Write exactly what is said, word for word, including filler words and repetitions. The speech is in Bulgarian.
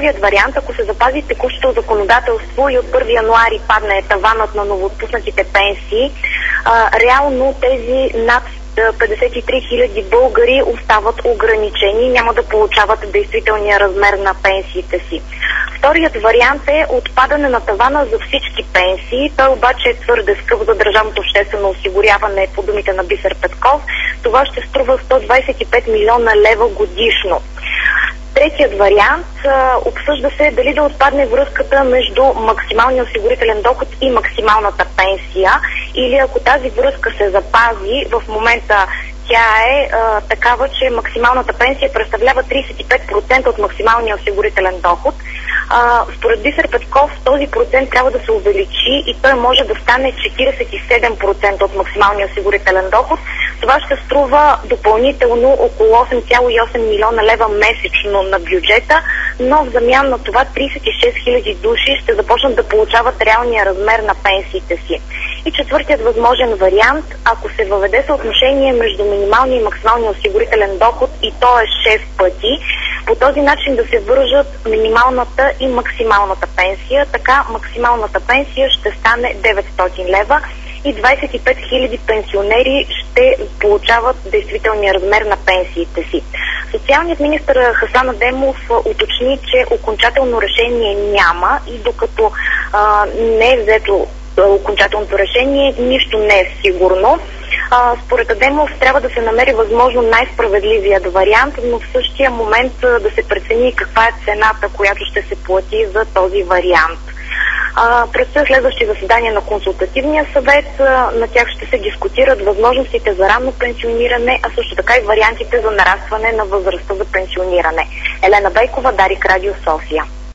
първият вариант, ако се запази текущото законодателство и от първи януари падне таванът на новоотпуснатите пенсии, а, реално тези над петдесет и три хиляди българи остават ограничени и няма да получават действителния размер на пенсиите си. Вторият вариант е отпадане на тавана за всички пенсии. Той обаче е твърде скъп за държавното обществено осигуряване, по думите на Бисер Петков. Това ще струва сто двадесет и пет милиона лева годишно. Третият вариант а, обсъжда се дали да отпадне връзката между максималния осигурителен доход и максималната пенсия, или ако тази връзка се запази, в момента тя е а, такава, че максималната пенсия представлява тридесет и пет процента от максималния осигурителен доход. А, според Бисер Петков този процент трябва да се увеличи и той може да стане четиридесет и седем процента от максималния осигурителен доход. Това ще струва допълнително около осем цяло и осем милиона лева месечно на бюджета, но в замян на това тридесет и шест хиляди души ще започнат да получават реалния размер на пенсиите си. И четвъртият възможен вариант, ако се въведе съотношение между минималния и максималния осигурителен доход и то е шест пъти, по този начин да се вържат минималната и максималната пенсия, така максималната пенсия ще стане деветстотин лева и двадесет и пет хиляди пенсионери ще получават действителния размер на пенсиите си. Социалният министър Хасан Адемов уточни, че окончателно решение няма и докато а, не е взето окончателното решение, нищо не е сигурно. А, според Адемов трябва да се намери възможно най-справедливият вариант, но в същия момент а, да се прецени каква е цената, която ще се плати за този вариант. Предстоят следващи заседания на консултативния съвет. А, на тях ще се дискутират възможностите за ранно пенсиониране, а също така и вариантите за нарастване на възрастта за пенсиониране. Елена Бейкова, Дарик, Радио София.